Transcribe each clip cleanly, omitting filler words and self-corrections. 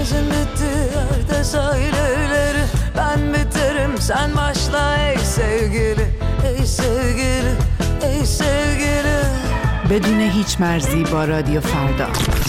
Denizin bittiği yerde sahilleri, ben biterim sen başla ey sevgili, ey sevgili, ey sevgili. بدون هیچ مرزی با رادیو فردا.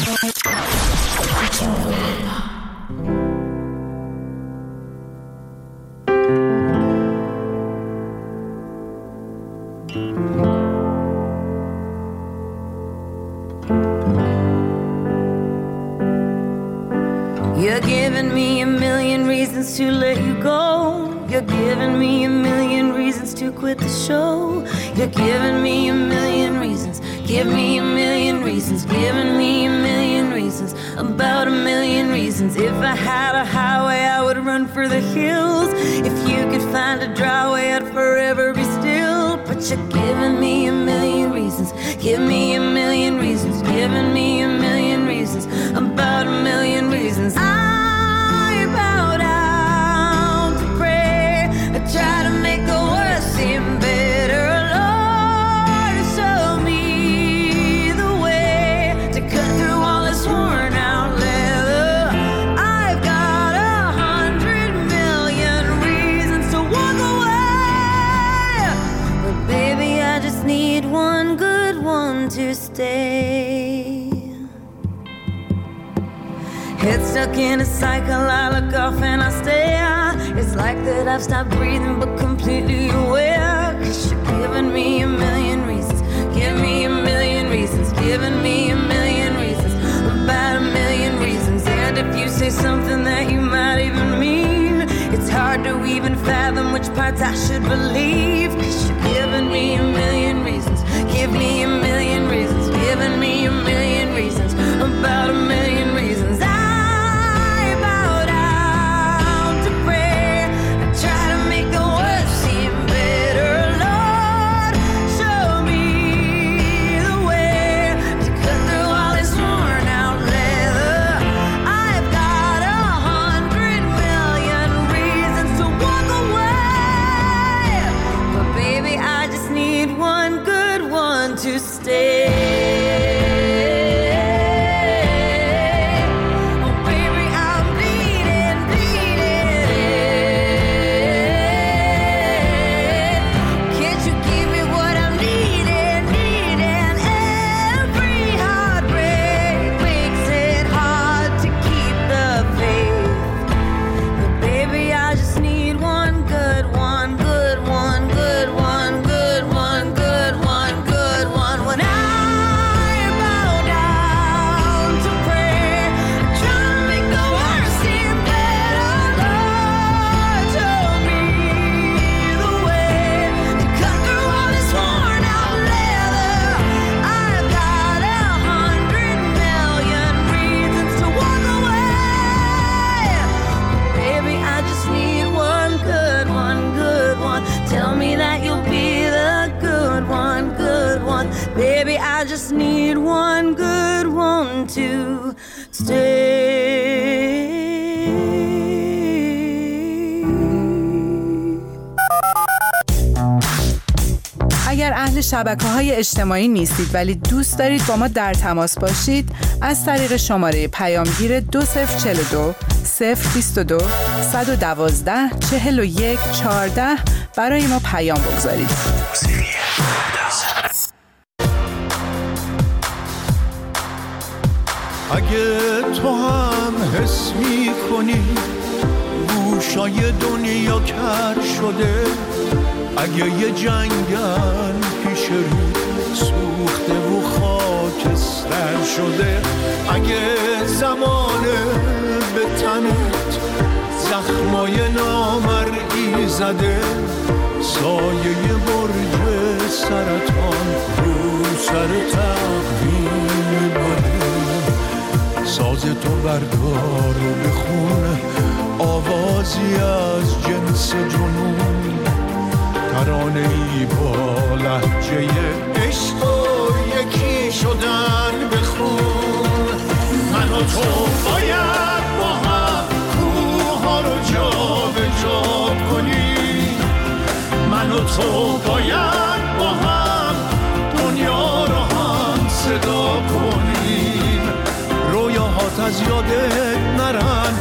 You're giving me a million reasons to let you go. You're giving me a million reasons to quit the show. You're giving me a million reasons. Give me a million reasons. Giving me a million reasons. About a million reasons. If I had a highway, I would run for the hills. If you could find a dry way, I'd forever be still. But you're giving me a million reasons. Give me a million reasons. Giving me a million reasons. About a million reasons. I bow down to pray. I try to make the worst seem better. Lord, show me the way to cut through all this worn out leather. I've got 100 million reasons to walk away, but baby, I just need one good one to stay. Head stuck in a cycle, I look off and I stare. It's like that I've stopped breathing but completely aware. 'Cause you're giving me a million reasons. Give me a million reasons. Giving me a million reasons. About a million reasons. And if you say something that you might even mean, it's hard to even fathom which parts I should believe. 'Cause you're giving me a million reasons. Give me a million reasons. Giving me a million reasons. About a million reasons. To stay. Oh baby, I'm bleeding, bleeding. Can't you give me what I'm needing, needing? Every heartbreak makes it hard to keep the faith. But baby, I just need one good one, good one, good one, good one, good one, good one. When I bow down to pray, try to make the worst seem better. Lord, show me the way to cut through all this worn out leather. I've got 100 million reasons to walk away. Baby, I just need one good one, good one. Tell me that you'll be the good one, good one. Baby, I just need one good one to stay. اگر اهل شبکه‌های اجتماعی نیستید ولی دوست دارید با ما در تماس باشید، از طریق شماره پیامگیر 2042 022 112 41 14 برای ما پیام بگذارید. اگه تو هم حس می‌کنی گوشای دنیا کر شده، اگه یه جنگل پیش رو سوخته و خاکستر شده، اگه زمانه به تنت زخمای نامرئی زده، سایه برج سرطان رو سر تقویم بده، ساز تو بردار و بخون آوازی از جنس جنون، ترانه‌ای با لهجه عشق و یکی شدن بخون. من و تو باید با هم کوها رو جا به جا کنیم، من و تو باید با هم دنیا رو هم صدا کنیم، رویاهات از یادت نرن،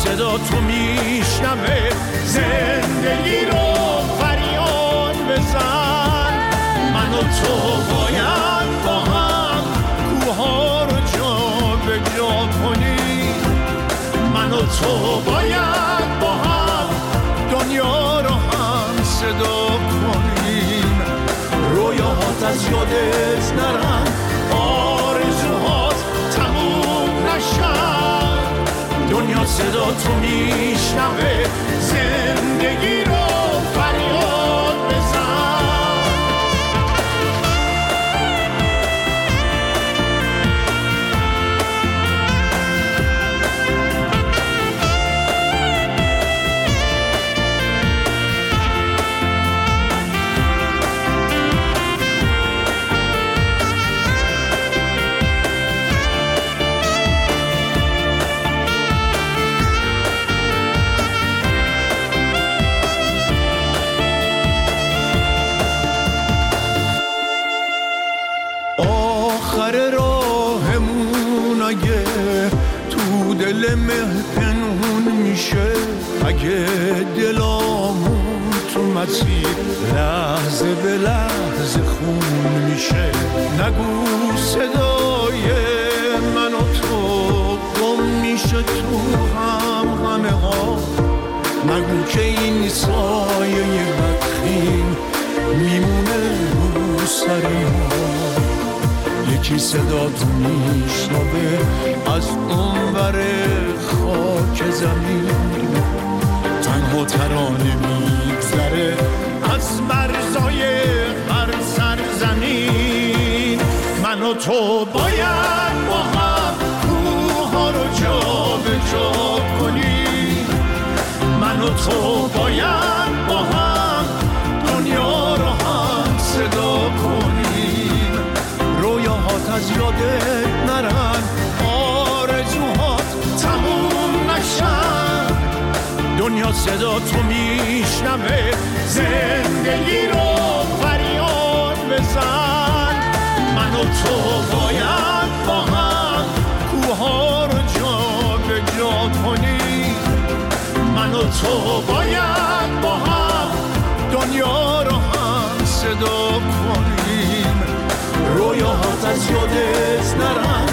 صدا تو میشنوه زندگی رو فریاد بزن. من و تو باید با هم کوها رو جا به جا کنیم. من و تو باید با هم دنیا رو هم صدا کنیم. رویاهات از یادت نرن، آرزوهات تموم نشن. دنیا صدا تو میشنوه زندگی رو فریاد بزن. آخر راهمون اگه تو دل مه پنهون میشه، اگه دلامون تو مسیر لحظه به لحظه خون میشه، نگو صدای من و تو گم میشه تو همه ها. نگو که این سایه بدخیم میمونه رو سر ما. یکی صدا تو میشنوه از اونور خاک زمین، تنها ترانه میگذره از مرزای هر سرزمین. من و تو باید با هم کوها رو جا به جا کنیم. من و تو باید با هم دنیا رو هم صدا کنیم. رویاهات از یادت نرن، آرزوهات تموم نشن. دنیا صدا تو میشنوه زندگی رو فریاد بزن. من و تو باید با هم کوها رو جا به جا کنیم. من و تو باید با هم دنیا رو هم صدا کنیم. رویاهات از یادت نرن،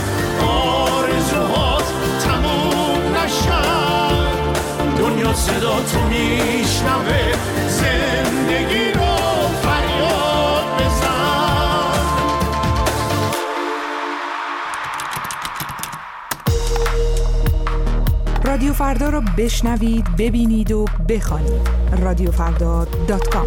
آرزوهات تموم نشن. دنیا صدا تو میشنوه زندگی رو فریاد بزن. رادیو فردا رو بشنوید، ببینید و بخوانید. رادیوفردا.com.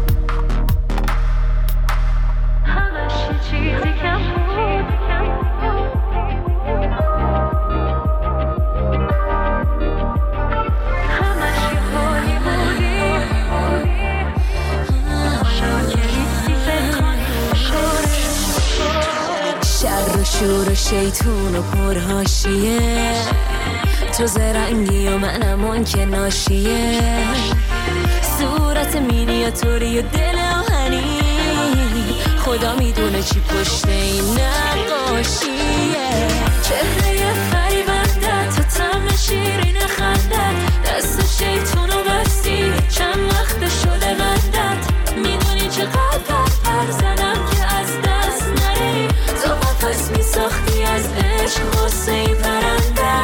شور و شیطون و پرهاشیه، تو زرنگی و منم اون که ناشیه. صورت مینیاتوری و دل آهنی، خدا میدونه چی پشت این نقاشیه. چهره فریبنده، تو طعم شیرین خندت، دست شیطون و بستی چند وقت شده بندت. میدونی چقدر زنم که از دست نری، تو قفس میساختی از عشق غصه پرنده.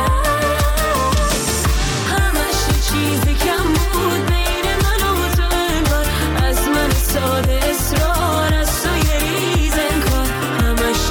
همش چیزی کم بود بین من و تو، انگار از من ساده اصرار از تو یه ریز انگار. همش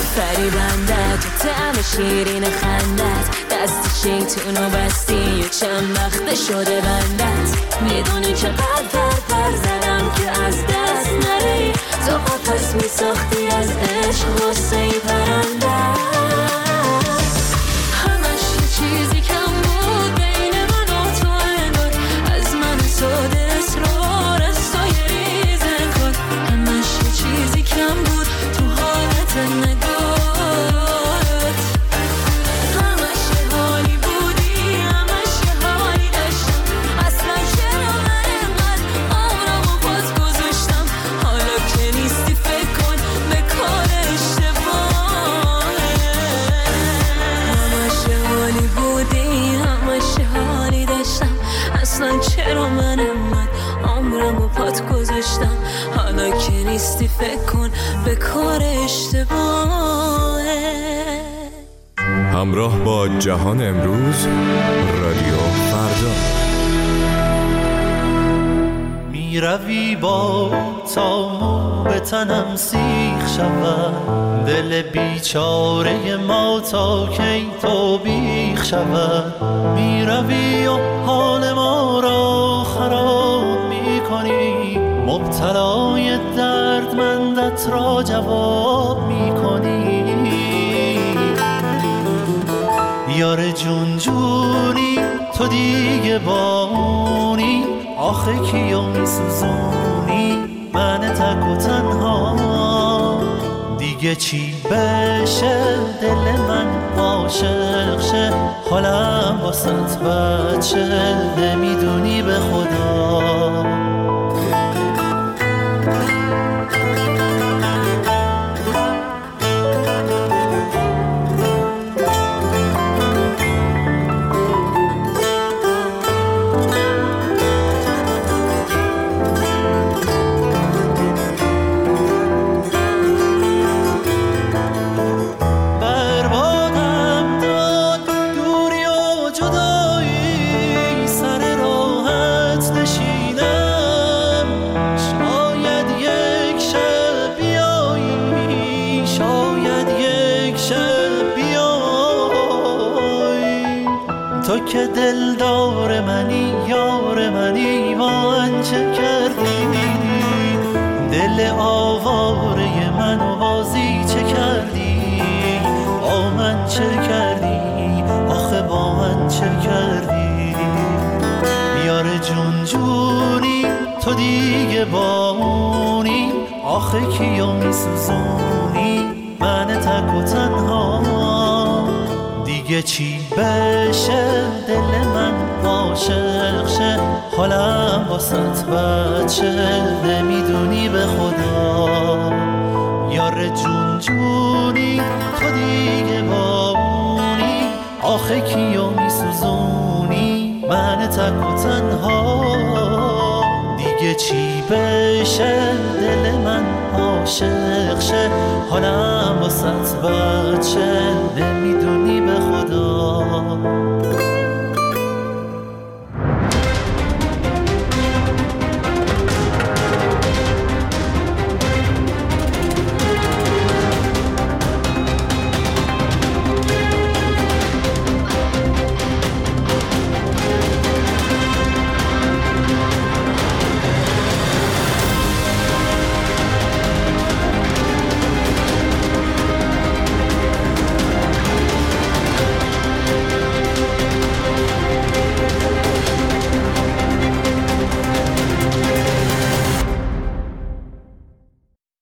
فریبندت تو طعم شیرین خندت دست شیطونو بستی یه چند وقت شده بندت میدونی چقدر پر زدم که از دست نری تو قفس میساختی از عشق واسه پرندت همش یه چیزی کم بود بین من و تو انگار از من ساده اصرار از تو یه ریزه کن همش یه چیزی کم بود تو حالت نگاه چرا من انقدر عمرم و پات گذاشتم حالا که نیستی فکر کن به کار اشتباهه. همراه با جهان امروز رادیو فردا. میروی با تا مو به تنم سیخ شود دل بیچاره ما تا کی تو بیخ شود میروی و حال ما را خراب میکنی مبتلای دردمندت را جواب میکنی یار جون جونی تو دیگه بامونی آخه کیو میسوزونی من تک و تنها دیگه چی بشه دل من عاشق شه حالم واسط بچه نمیدونی به خدا تو که دلدار منی یار منی من چه کردی دل آواره منو بازی چه کردی با من چه کردی آخه با من چه کردی یار جون جونی تو دیگه بامونی آخه کیو میسوزونی من تک و تنها دیگه چی بشه دل من عاشق شه حالم واسط بچه نمیدونی به خدا یار جون جونی تو دیگه بامونی آخه کیو میسوزونی من تک و تنها دیگه چی بشه دل من عاشق شه حالم واسط بچه